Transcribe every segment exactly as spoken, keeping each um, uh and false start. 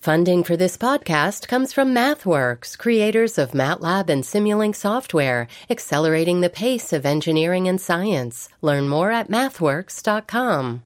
Funding for this podcast comes from MathWorks, creators of MATLAB and Simulink software, accelerating the pace of engineering and science. Learn more at mathworks dot com.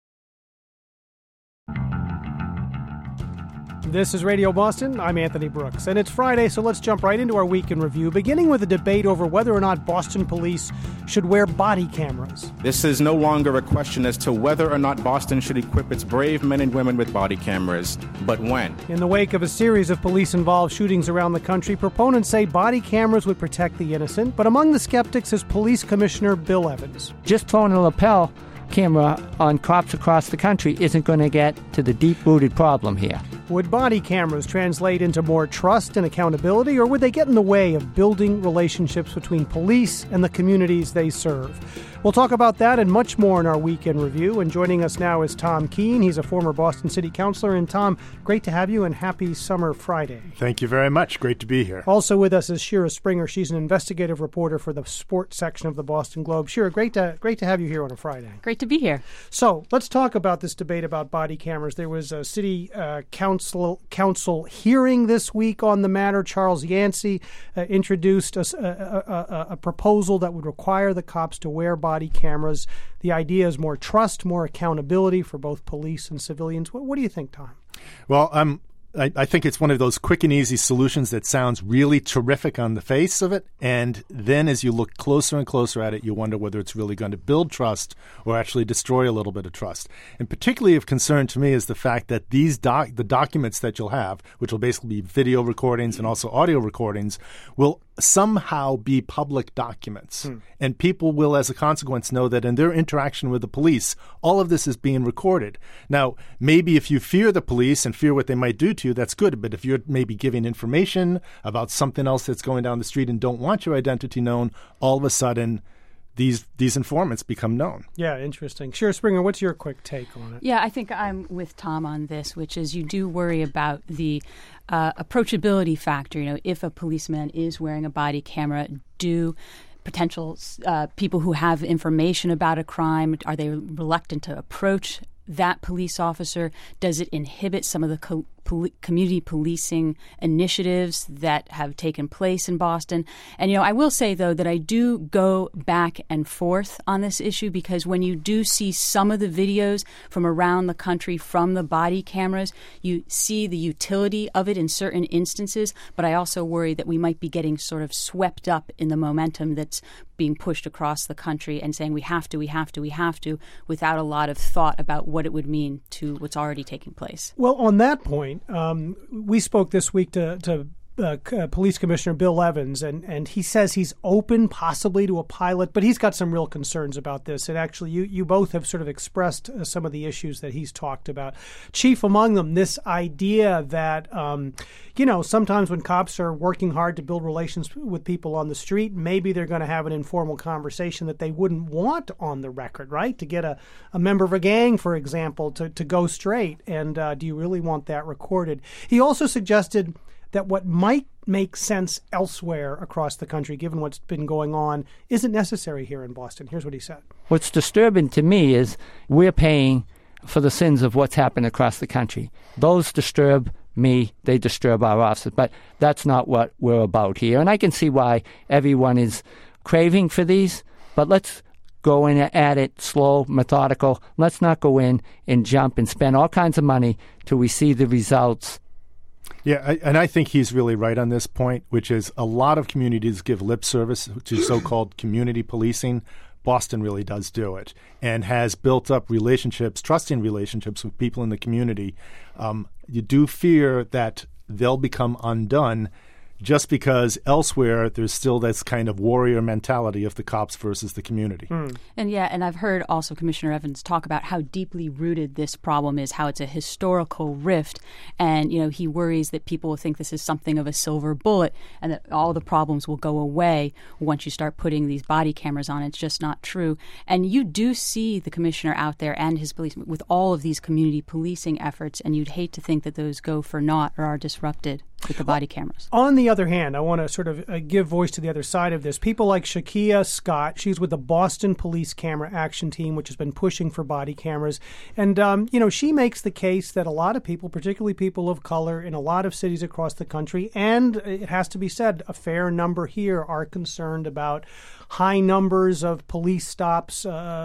This is Radio Boston. I'm Anthony Brooks, and it's Friday, so let's jump right into our week in review, beginning with a debate over whether or not Boston police should wear body cameras. This is no longer a question as to whether or not Boston should equip its brave men and women with body cameras, but when. In the wake of a series of police-involved shootings around the country, proponents say body cameras would protect the innocent, but among the skeptics is Police Commissioner Bill Evans. Just throwing a lapel camera on cops across the country isn't going to get to the deep-rooted problem here. Would body cameras translate into more trust and accountability, or would they get in the way of building relationships between police and the communities they serve? We'll talk about that and much more in our weekend review. And joining us now is Tom Keene. He's a former Boston City Councilor. And Tom, great to have you, and happy Summer Friday. Thank you very much. Great to be here. Also with us is Shira Springer. She's an investigative reporter for the sports section of the Boston Globe. Shira, great to great to have you here on a Friday. Great to be here. So let's talk about this debate about body cameras. There was a city uh, council council hearing this week on the matter. Charles Yancey uh, introduced a, a, a, a proposal that would require the cops to wear body body cameras. The idea is more trust, more accountability for both police and civilians. What, what do you think, Tom? Well, um, I, I think it's one of those quick and easy solutions that sounds really terrific on the face of it. And then as you look closer and closer at it, you wonder whether it's really going to build trust or actually destroy a little bit of trust. And particularly of concern to me is the fact that these doc- the documents that you'll have, which will basically be video recordings and also audio recordings, will somehow be public documents. Hmm. And people will, as a consequence, know that in their interaction with the police, all of this is being recorded. Now, maybe if you fear the police and fear what they might do to you, that's good. But if you're maybe giving information about something else that's going down the street and don't want your identity known, all of a sudden, these these informants become known. Yeah, interesting. Shira Springer, what's your quick take on it? Yeah, I think I'm with Tom on this, which is you do worry about the uh, approachability factor. You know, if a policeman is wearing a body camera, do potential uh, people who have information about a crime, are they reluctant to approach that police officer? Does it inhibit some of the co- poli- community policing initiatives that have taken place in Boston? And, you know, I will say, though, that I do go back and forth on this issue, because when you do see some of the videos from around the country from the body cameras, you see the utility of it in certain instances. But I also worry that we might be getting sort of swept up in the momentum that's being pushed across the country and saying we have to, we have to, we have to, without a lot of thought about what it would mean to what's already taking place. Well, on that point, um, we spoke this week to, to uh, uh, Police Commissioner Bill Evans, and, and he says he's open possibly to a pilot, but he's got some real concerns about this. And actually, you, you both have sort of expressed uh, some of the issues that he's talked about. Chief among them, this idea that, um, you know, sometimes when cops are working hard to build relations with people on the street, maybe they're going to have an informal conversation that they wouldn't want on the record, right? To get a, a member of a gang, for example, to, to go straight. And uh, do you really want that recorded? He also suggested that what might make sense elsewhere across the country, given what's been going on, isn't necessary here in Boston. Here's what he said. What's disturbing to me is we're paying for the sins of what's happened across the country. Those disturb me, they disturb our officers, but that's not what we're about here. And I can see why everyone is craving for these, but let's go in at it slow, methodical. Let's not go in and jump and spend all kinds of money till we see the results. Yeah, I, and I think he's really right on this point, which is a lot of communities give lip service to so-called community policing. Boston really does do it and has built up relationships, trusting relationships with people in the community. Um, you do fear that they'll become undone just because elsewhere there's still this kind of warrior mentality of the cops versus the community. Mm. And yeah, and I've heard also Commissioner Evans talk about how deeply rooted this problem is, how it's a historical rift. And, you know, he worries that people will think this is something of a silver bullet and that all the problems will go away once you start putting these body cameras on. It's just not true. And you do see the commissioner out there and his police with all of these community policing efforts, and you'd hate to think that those go for naught or are disrupted. with the body cameras. On the other hand, I want to sort of uh, give voice to the other side of this. People like Shakia Scott, she's with the Boston Police Camera Action Team, which has been pushing for body cameras. And, um, you know, she makes the case that a lot of people, particularly people of color in a lot of cities across the country, and it has to be said, a fair number here are concerned about high numbers of police stops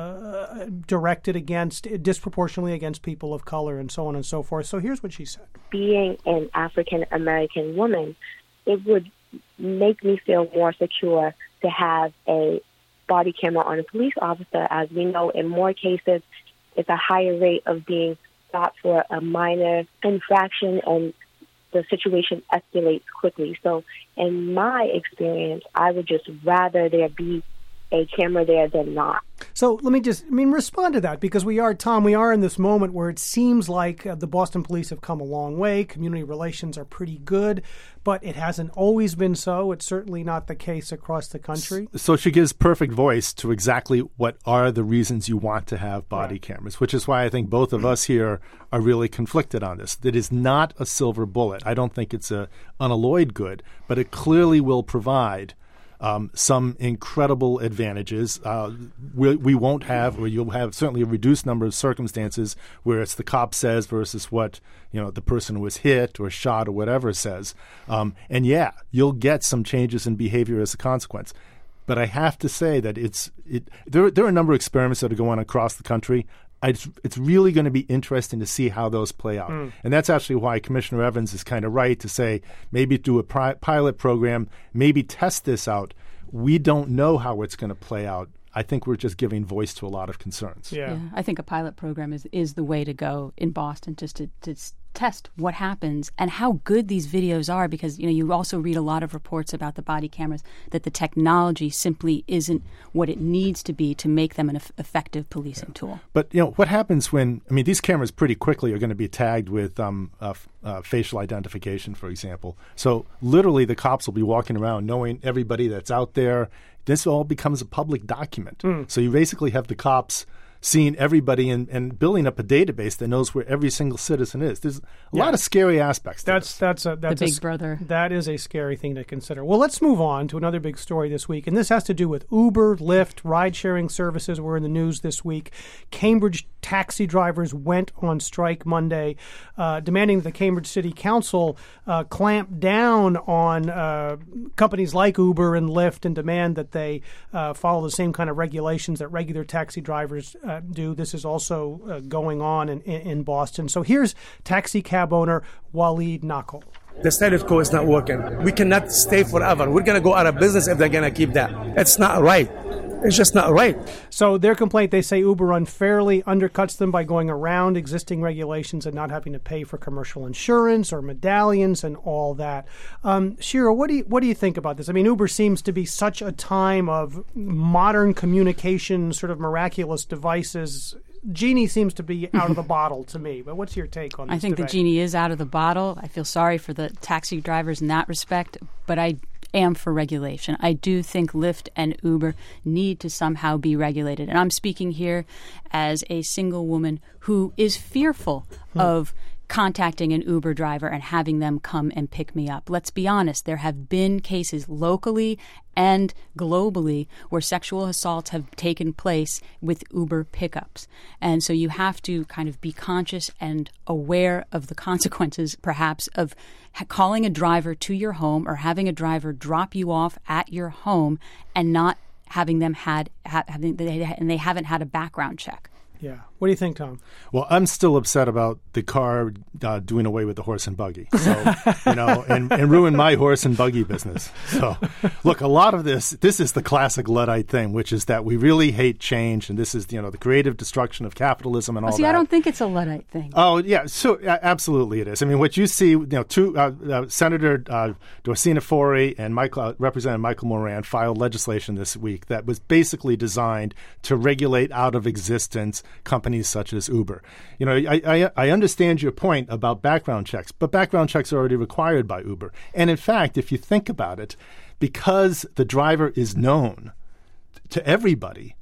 uh, directed against, disproportionately against people of color and so on and so forth. So here's what she said. Being an African-American woman, it would make me feel more secure to have a body camera on a police officer. As we know, in more cases, it's a higher rate of being stopped for a minor infraction, and the situation escalates quickly. So in my experience, I would just rather there be a camera there than not. So let me just, I mean, respond to that, because we are, Tom, we are in this moment where it seems like uh, the Boston police have come a long way. Community relations are pretty good, but it hasn't always been so. It's certainly not the case across the country. So she gives perfect voice to exactly what are the reasons you want to have body right. cameras, which is why I think both of us here are really conflicted on this. It is not a silver bullet. I don't think it's a unalloyed good, but it clearly will provide Um, some incredible advantages. Uh, we, we won't have, or you'll have certainly a reduced number of circumstances where it's the cop says versus what, you know, the person who was hit or shot or whatever says. Um, and yeah, you'll get some changes in behavior as a consequence. But I have to say that it's it. There, there are a number of experiments that are going on across the country. It's, it's really going to be interesting to see how those play out. Mm. And that's actually why Commissioner Evans is kind of right to say maybe do a pri- pilot program, maybe test this out. We don't know how it's going to play out. I think we're just giving voice to a lot of concerns. Yeah, yeah I think a pilot program is, is the way to go in Boston, just to, to test what happens and how good these videos are, because, you know, you also read a lot of reports about the body cameras that the technology simply isn't what it needs to be to make them an eff- effective policing yeah. tool. But, you know, what happens when, I mean, these cameras pretty quickly are going to be tagged with um, uh, f- uh, facial identification, for example. So literally the cops will be walking around knowing everybody that's out there. This all becomes a public document. Mm. So you basically have the cops seeing everybody and, and building up a database that knows where every single citizen is. There's a yeah. lot of scary aspects to that's, this. That's a, that's the a, big brother. That is a scary thing to consider. Well, let's move on to another big story this week, and this has to do with Uber, Lyft, ride-sharing services were in the news this week. Cambridge taxi drivers went on strike Monday, uh, demanding that the Cambridge City Council uh, clamp down on uh, companies like Uber and Lyft and demand that they uh, follow the same kind of regulations that regular taxi drivers uh, do. This is also uh, going on in, in Boston. So here's taxi cab owner Waleed Nakol. The status quo is not working. We cannot stay forever. We're going to go out of business if they're going to keep that. It's not right. It's just not right. So their complaint, they say Uber unfairly undercuts them by going around existing regulations and not having to pay for commercial insurance or medallions and all that. Um, Shira, what do you what do you think about this? I mean, Uber seems to be such a time of modern communication, sort of miraculous devices. Genie seems to be out of the bottle to me, but what's your take on this I think debate? The genie is out of the bottle. I feel sorry for the taxi drivers in that respect, but I am for regulation. I do think Lyft and Uber need to somehow be regulated. And I'm speaking here as a single woman who is fearful hmm. of contacting an Uber driver and having them come and pick me up. Let's be honest, there have been cases locally and globally where sexual assaults have taken place with Uber pickups. And so you have to kind of be conscious and aware of the consequences, perhaps, of ha- calling a driver to your home or having a driver drop you off at your home and not having them had ha- having they, and they haven't had a background check. Yeah. What do you think, Tom? Well, I'm still upset about the car uh, doing away with the horse and buggy, so you know, and, and ruin my horse and buggy business. So, look, a lot of this, this is the classic Luddite thing, which is that we really hate change, and this is, you know, the creative destruction of capitalism and all oh, see, that. I don't think it's a Luddite thing. Oh, yeah, so uh, absolutely it is. I mean, what you see, you know, two uh, uh, Senator uh, Dorsina Fori and Michael, uh, Representative Michael Moran filed legislation this week that was basically designed to regulate out of existence companies such as Uber. You know, I, I, I understand your point about background checks, but background checks are already required by Uber. And in fact, if you think about it, because the driver is known to everybody,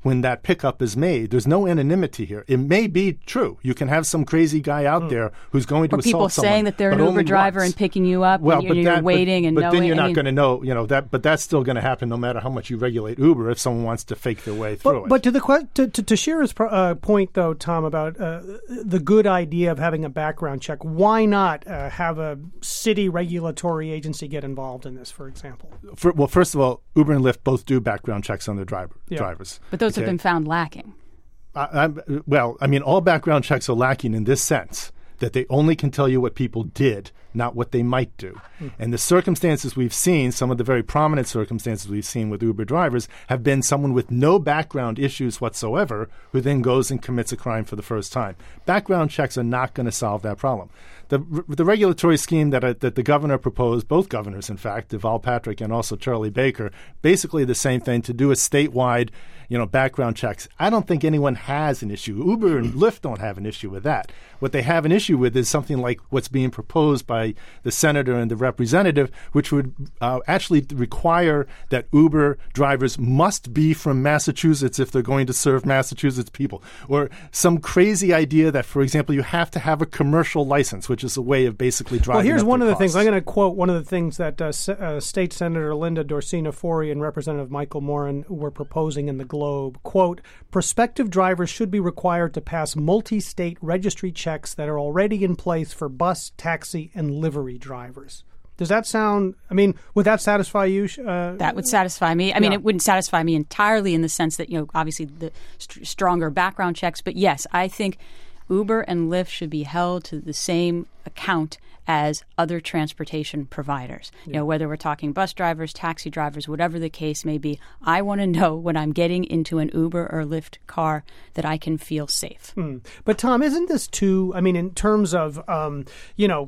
when that pickup is made. There's no anonymity here. It may be true. You can have some crazy guy out mm. there who's going to or assault people someone, saying that they're an Uber driver once. and picking you up well, and but you're, that, you're waiting but, and but knowing. then you're I not mean, going to know, you know, that, but that's still going to happen no matter how much you regulate Uber if someone wants to fake their way through but, it. But to the que- to, to, to Shira's uh, point, though, Tom, about uh, the good idea of having a background check, why not uh, have a city regulatory agency get involved in this, for example? For, well, first of all, Uber and Lyft both do background checks on their driver, yeah. drivers. But those okay? have been found lacking. I, I'm, well, I mean, all background checks are lacking in this sense, that they only can tell you what people did, not what they might do. Mm. And the circumstances we've seen, some of the very prominent circumstances we've seen with Uber drivers, have been someone with no background issues whatsoever who then goes and commits a crime for the first time. Background checks are not going to solve that problem. The, the regulatory scheme that, uh, that the governor proposed, both governors, in fact, Deval Patrick and also Charlie Baker, basically the same thing, to do a statewide, you know, background checks. I don't think anyone has an issue. Uber and Lyft don't have an issue with that. What they have an issue with is something like what's being proposed by the senator and the representative, which would uh, actually require that Uber drivers must be from Massachusetts if they're going to serve Massachusetts people, or some crazy idea that, for example, you have to have a commercial license, which is a way of basically driving. Well, here's up one of the costs. things. I'm going to quote one of the things that uh, S- uh, State Senator Linda Dorsina-Fori and Representative Michael Moran were proposing in the Globe. Quote, prospective drivers should be required to pass multi-state registry checks that are already in place for bus, taxi, and livery drivers. Does that sound, I mean, would that satisfy you? Uh, that would satisfy me. I mean, yeah. it wouldn't satisfy me entirely in the sense that, you know, obviously the st- stronger background checks. But yes, I think Uber and Lyft should be held to the same account as other transportation providers. Yeah. You know, whether we're talking bus drivers, taxi drivers, whatever the case may be, I want to know when I'm getting into an Uber or Lyft car that I can feel safe. Mm. But Tom, isn't this too, I mean, in terms of, um, you know,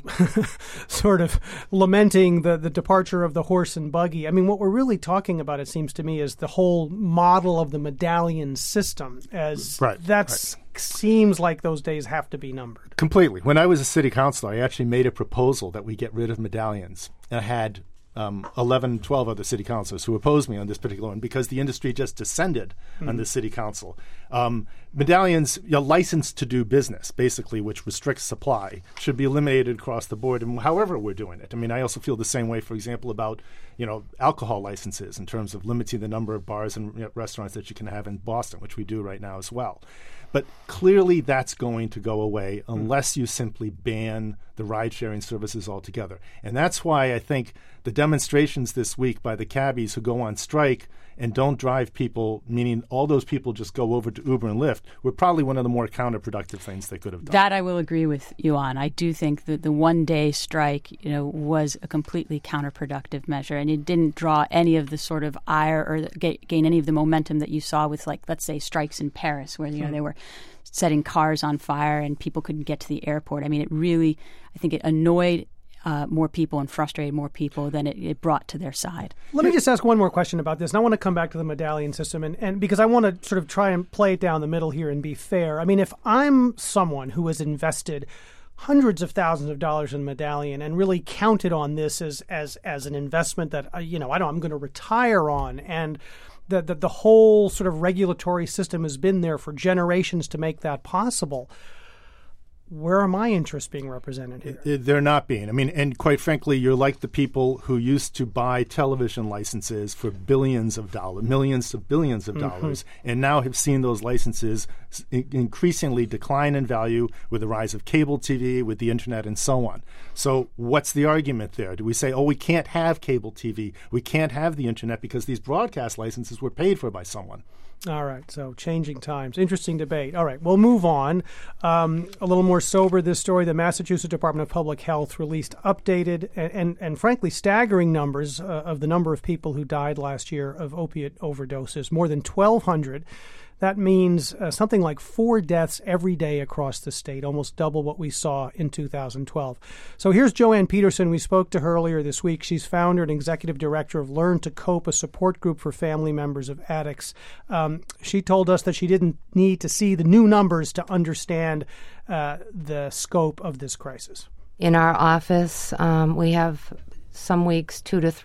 sort of lamenting the, the departure of the horse and buggy, I mean, what we're really talking about, it seems to me, is the whole model of the medallion system, as right, that's... right. Seems like those days have to be numbered. Completely. When I was a city councilor, I actually made a proposal that we get rid of medallions. And I had um, eleven, twelve other city councilors who opposed me on this particular one because the industry just descended mm-hmm. on the city council. Um, medallions, you know, licensed to do business, basically, which restricts supply, should be eliminated across the board, and however we're doing it. I mean, I also feel the same way, for example, about you know alcohol licenses in terms of limiting the number of bars and you know, restaurants that you can have in Boston, which we do right now as well. But clearly that's going to go away unless you simply ban the ride-sharing services altogether. And that's why I think the demonstrations this week by the cabbies who go on strike and don't drive people, meaning all those people just go over to Uber and Lyft, were probably one of the more counterproductive things they could have done. That I will agree with you on. I do think that the one-day strike, you know, was a completely counterproductive measure, and it didn't draw any of the sort of ire or the, gain any of the momentum that you saw with, like, let's say, strikes in Paris, where, you know, mm-hmm. they were setting cars on fire and people couldn't get to the airport. I mean, it really, I think it annoyed Uh, more people and frustrated more people than it, it brought to their side. Let me just ask one more question about this, and I want to come back to the medallion system, and, and because I want to sort of try and play it down the middle here and be fair. I mean, if I'm someone who has invested hundreds of thousands of dollars in Medallion and really counted on this as as as an investment that uh, you know I don't I'm going to retire on, and that the, the whole sort of regulatory system has been there for generations to make that possible, where are my interests being represented here? They're not being. I mean, and quite frankly, you're like the people who used to buy television licenses for billions of dollars, millions to billions of dollars, mm-hmm. and now have seen those licenses increasingly decline in value with the rise of cable T V, with the internet, and so on. So what's the argument there? Do we say, oh, we can't have cable T V, we can't have the internet because these broadcast licenses were paid for by someone? All right, so changing times. Interesting debate. All right, we'll move on. Um, a little more sober, this story. The Massachusetts Department of Public Health released updated and, and, and frankly, staggering numbers uh, of the number of people who died last year of opiate overdoses, more than twelve hundred. That means uh, something like four deaths every day across the state, almost double what we saw in two thousand twelve. So here's Joanne Peterson. We spoke to her earlier this week. She's founder and executive director of Learn to Cope, a support group for family members of addicts. Um, she told us that she didn't need to see the new numbers to understand uh, the scope of this crisis. In our office, um, we have some weeks two to three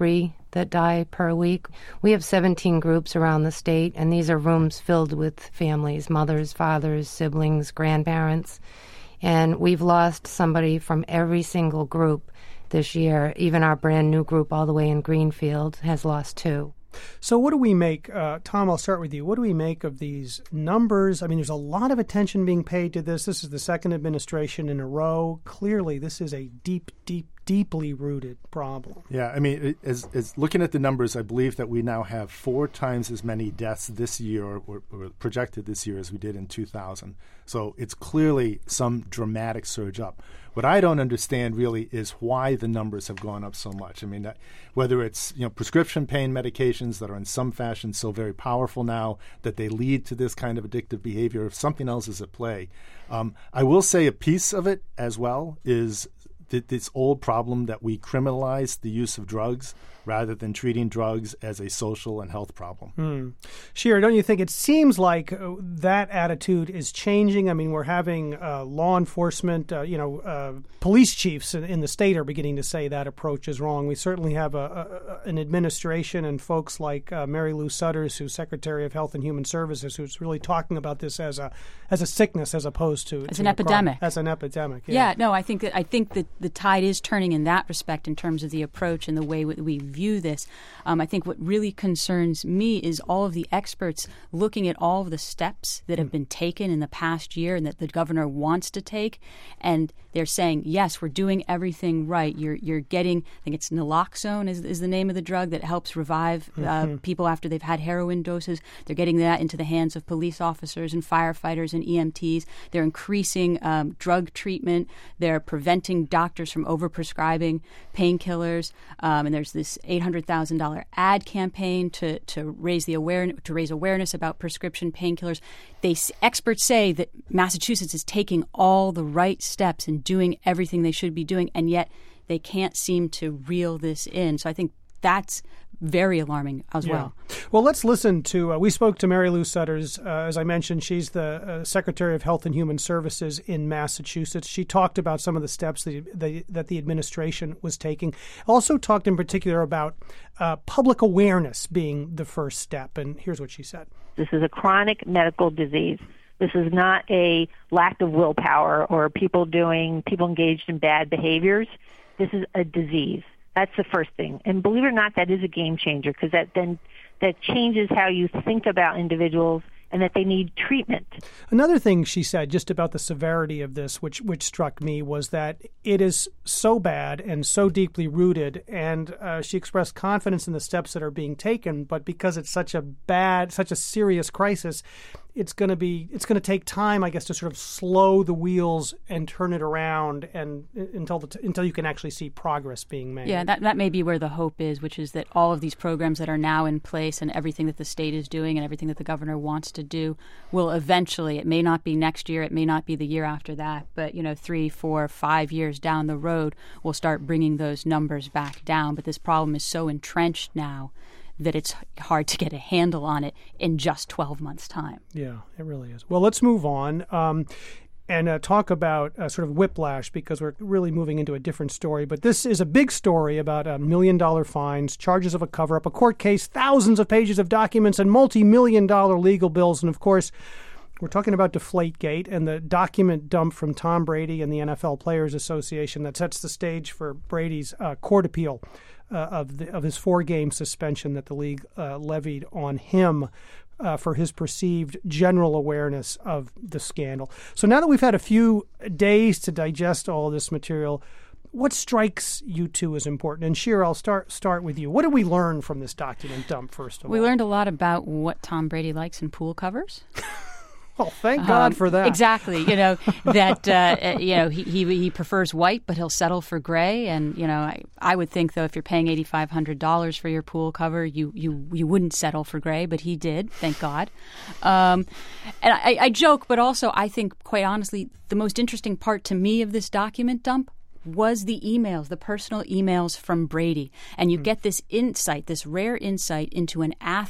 that die per week. We have seventeen groups around the state, and these are rooms filled with families, mothers, fathers, siblings, grandparents. And we've lost somebody from every single group this year. Even our brand new group all the way in Greenfield has lost two. So what do we make, uh, Tom, I'll start with you. What do we make of these numbers? I mean, there's a lot of attention being paid to this. This is the second administration in a row. Clearly, this is a deep, deep, deeply rooted problem. Yeah, I mean, as, as looking at the numbers, I believe that we now have four times as many deaths this year, or, or, or projected this year, as we did in two thousand. So it's clearly some dramatic surge up. What I don't understand really is why the numbers have gone up so much. I mean, that, whether it's you know prescription pain medications that are in some fashion so very powerful now that they lead to this kind of addictive behavior, if something else is at play. Um, I will say a piece of it as well is th- this old problem that we criminalize the use of drugs rather than treating drugs as a social and health problem. Hmm. Shira, don't you think it seems like uh, that attitude is changing? I mean, we're having uh, law enforcement, uh, you know, uh, police chiefs in, in the state are beginning to say that approach is wrong. We certainly have a, a, an administration and folks like uh, Mary Lou Sudders, who's Secretary of Health and Human Services, who's really talking about this as a as a sickness as opposed to as to an epidemic. Problem. As an epidemic. Yeah. yeah, no, I think that I think that the tide is turning in that respect in terms of the approach and the way we view this. Um, I think what really concerns me is all of the experts looking at all of the steps that have been taken in the past year and that the governor wants to take, and they're saying, yes, we're doing everything right. You're you're getting, I think it's naloxone is, is the name of the drug that helps revive uh, mm-hmm. people after they've had heroin doses. They're getting that into the hands of police officers and firefighters and E M Ts. They're increasing um, drug treatment. They're preventing doctors from overprescribing painkillers. Um, and there's this eight hundred thousand dollars ad campaign to, to raise the awareness to raise awareness about prescription painkillers. They experts say that Massachusetts is taking all the right steps and doing everything they should be doing, and yet they can't seem to reel this in. So I think that's very alarming as yeah. well. Well, let's listen to, uh, we spoke to Mary Lou Sudders. Uh, as I mentioned, she's the uh, Secretary of Health and Human Services in Massachusetts. She talked about some of the steps that the, that the administration was taking. Also talked in particular about uh, public awareness being the first step. And here's what she said. This is a chronic medical disease. This is not a lack of willpower or people doing, people engaged in bad behaviors. This is a disease. That's the first thing. And believe it or not, that is a game changer because that then that changes how you think about individuals and that they need treatment. Another thing she said just about the severity of this, which which struck me, was that it is so bad and so deeply rooted, and uh, she expressed confidence in the steps that are being taken, but because it's such a bad, such a serious crisis, it's going to be it's going to take time, I guess, to sort of slow the wheels and turn it around and until the, until you can actually see progress being made. Yeah, that that may be where the hope is, which is that all of these programs that are now in place and everything that the state is doing and everything that the governor wants to do will eventually, it may not be next year, it may not be the year after that, but you know, three, four, five years down the road, we'll start bringing those numbers back down. But this problem is so entrenched now that it's hard to get a handle on it in just twelve months' time. Yeah, it really is. Well, let's move on um, and uh, talk about uh, sort of whiplash, because we're really moving into a different story. But this is a big story about uh, million-dollar fines, charges of a cover-up, a court case, thousands of pages of documents, and multi-million dollar legal bills. And, of course, we're talking about Deflategate and the document dump from Tom Brady and the N F L Players Association that sets the stage for Brady's uh, court appeal Uh, of the, of his four-game suspension that the league uh, levied on him uh, for his perceived general awareness of the scandal. So now that we've had a few days to digest all this material, what strikes you two as important? And Shira, I'll start start with you. What did we learn from this document dump, first of we all? We learned a lot about what Tom Brady likes in pool covers. Well, thank God um, for that. Exactly. You know, that, uh, you know, he, he he prefers white, but he'll settle for gray. And, you know, I, I would think, though, if you're paying eight thousand five hundred dollars for your pool cover, you, you, you wouldn't settle for gray, but he did, thank God. Um, and I, I joke, but also I think, quite honestly, the most interesting part to me of this document dump was the emails, the personal emails from Brady. And you get this insight, this rare insight into an athlete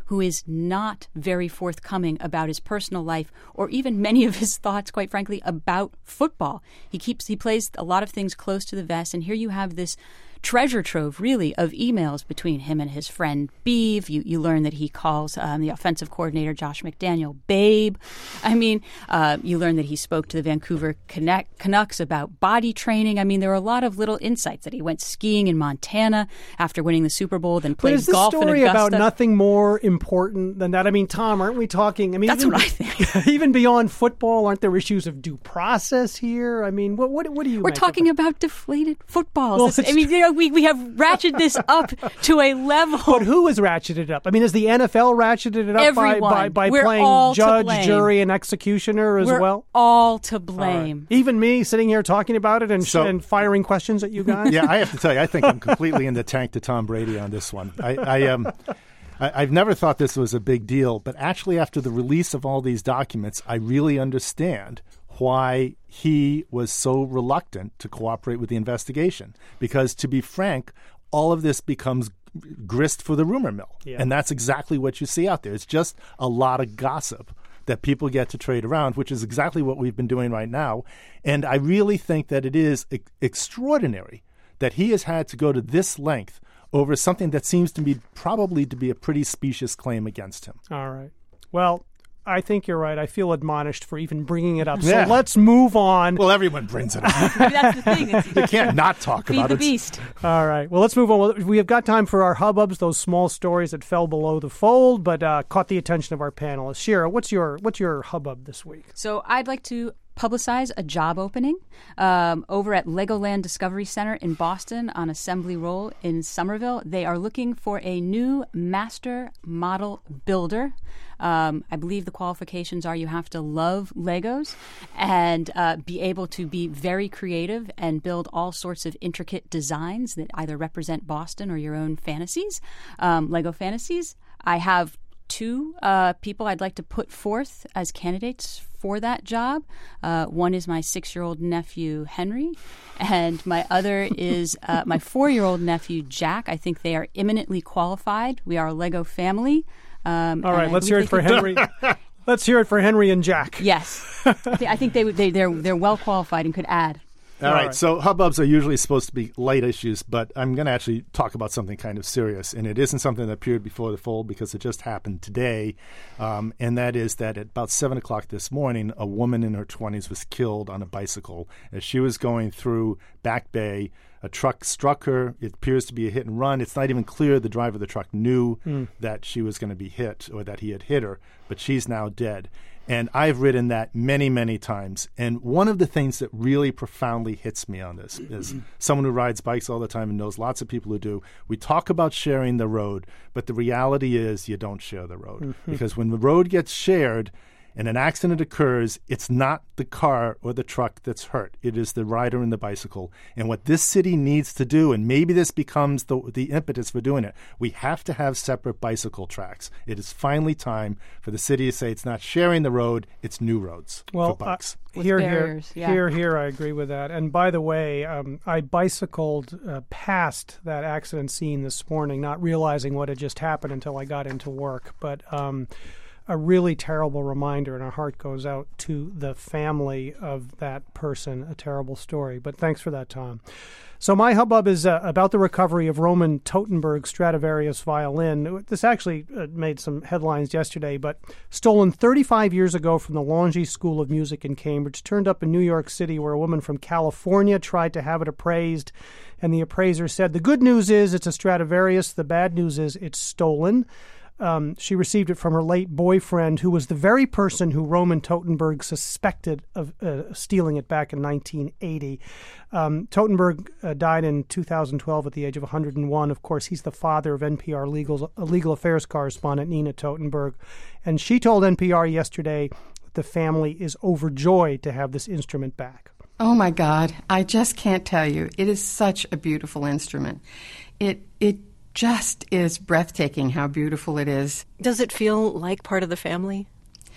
who is not very forthcoming about his personal life or even many of his thoughts, quite frankly, about football. He keeps he plays a lot of things close to the vest, and here you have this treasure trove, really, of emails between him and his friend Beeve. You you learn that he calls um, the offensive coordinator, Josh McDaniel, Babe. I mean, uh, you learn that he spoke to the Vancouver Connect, Canucks about body training. I mean, there are a lot of little insights that he went skiing in Montana after winning the Super Bowl, then played golf in Augusta. But is this story about nothing more important than that? I mean, Tom, aren't we talking? I mean, That's even, what I think. Even beyond football, aren't there issues of due process here? I mean, what what, what do you We're make talking of about deflated footballs. Well, This- I mean, you know, we, we have ratcheted this up to a level. But who has ratcheted it up? I mean, has the N F L ratcheted it up by, Everyone. by, by We're playing all to judge, blame. jury, and executioner as We're well? all to blame. Even me sitting here talking about it and, So- and firing questions at you guys? Yeah, I have to tell you, I think I'm completely in the tank to Tom Brady on this one. I, I um, I, I've never thought this was a big deal, but actually, after the release of all these documents, I really understand why he was so reluctant to cooperate with the investigation. Because, to be frank, all of this becomes grist for the rumor mill, Yeah. and that's exactly what you see out there. It's just a lot of gossip that people get to trade around, which is exactly what we've been doing right now. And I really think that it is e- extraordinary that he has had to go to this length over something that seems to me probably to be a pretty specious claim against him. All right. Well, I think you're right. I feel admonished for even bringing it up. Yeah. So let's move on. Well, everyone brings it up. That's the thing. It's, You can't not talk feed about the it. beast. All right. Well, let's move on. Well, we have got time for our hubbubs, those small stories that fell below the fold, but uh, caught the attention of our panelists. Shira, what's your what's your hubbub this week? So I'd like to publicize a job opening um, over at Legoland Discovery Center in Boston on Assembly Row in Somerville. They are looking for a new master model builder. Um, I believe the qualifications are you have to love Legos and uh, be able to be very creative and build all sorts of intricate designs that either represent Boston or your own fantasies, um, Lego fantasies. I have two uh, people I'd like to put forth as candidates for that job. Uh, one is my six-year-old nephew, Henry, and my other is uh, my four-year-old nephew, Jack. I think they are eminently qualified. We are a Lego family. Um, All right, and I let's believe hear they it for could- Henry. Let's hear it for Henry and Jack. Yes. I thi- I think they, would- they, they're, they're well qualified and could add. All All right, right. so hubbubs are usually supposed to be light issues, but I'm going to actually talk about something kind of serious, and it isn't something that appeared before the fold because it just happened today, um, and that is that at about seven o'clock this morning, a woman in her twenties was killed on a bicycle as she was going through Back Bay. A truck struck her. It appears to be a hit and run. It's not even clear the driver of the truck knew Mm. that she was going to be hit or that he had hit her, but she's now dead. And I've ridden that many, many times. And one of the things that really profoundly hits me on this is someone who rides bikes all the time and knows lots of people who do. We talk about sharing the road, but the reality is you don't share the road. Mm-hmm. Because when the road gets shared and an accident occurs, it's not the car or the truck that's hurt. It is the rider and the bicycle. And what this city needs to do, and maybe this becomes the, the impetus for doing it, we have to have separate bicycle tracks. It is finally time for the city to say it's not sharing the road, it's new roads Well, for bikes. Uh, here, here, barriers, yeah. here, here, I agree with that. And by the way, um, I bicycled uh, past that accident scene this morning, not realizing what had just happened until I got into work. But um, a really terrible reminder, and our heart goes out to the family of that person. A terrible story. But thanks for that, Tom. So my hubbub is uh, about the recovery of Roman Totenberg's Stradivarius violin. This actually uh, made some headlines yesterday, but stolen thirty-five years ago from the Longy School of Music in Cambridge, turned up in New York City where a woman from California tried to have it appraised, and the appraiser said, the good news is it's a Stradivarius, the bad news is it's stolen. Um, she received it from her late boyfriend, who was the very person who Roman Totenberg suspected of uh, stealing it back in nineteen eighty. Um, Totenberg uh, died in two thousand twelve at the age of one hundred one. Of course, he's the father of N P R legal, uh, legal affairs correspondent Nina Totenberg. And she told N P R yesterday that the family is overjoyed to have this instrument back. Oh, my God. I just can't tell you. It is such a beautiful instrument. It it just is breathtaking how beautiful it is. Does it feel like part of the family?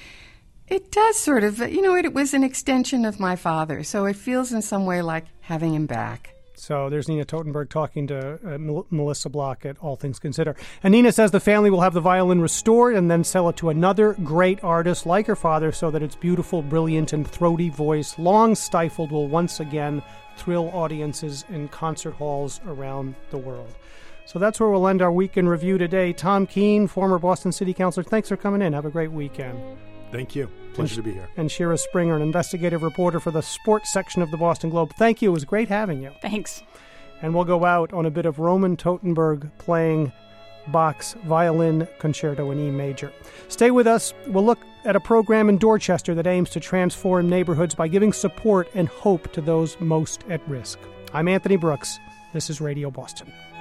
It does sort of. You know, it, it was an extension of my father, so it feels in some way like having him back. So there's Nina Totenberg talking to uh, Mel- Melissa Block at All Things Consider. And Nina says the family will have the violin restored and then sell it to another great artist like her father so that its beautiful, brilliant, and throaty voice, long stifled, will once again thrill audiences in concert halls around the world. So that's where we'll end our week in review today. Tom Keene, former Boston City Councilor, thanks for coming in. Have a great weekend. Thank you. Pleasure to be here. And Shira Springer, an investigative reporter for the sports section of the Boston Globe. Thank you. It was great having you. Thanks. And we'll go out on a bit of Roman Totenberg playing Bach's Violin Concerto in E major. Stay with us. We'll look at a program in Dorchester that aims to transform neighborhoods by giving support and hope to those most at risk. I'm Anthony Brooks. This is Radio Boston.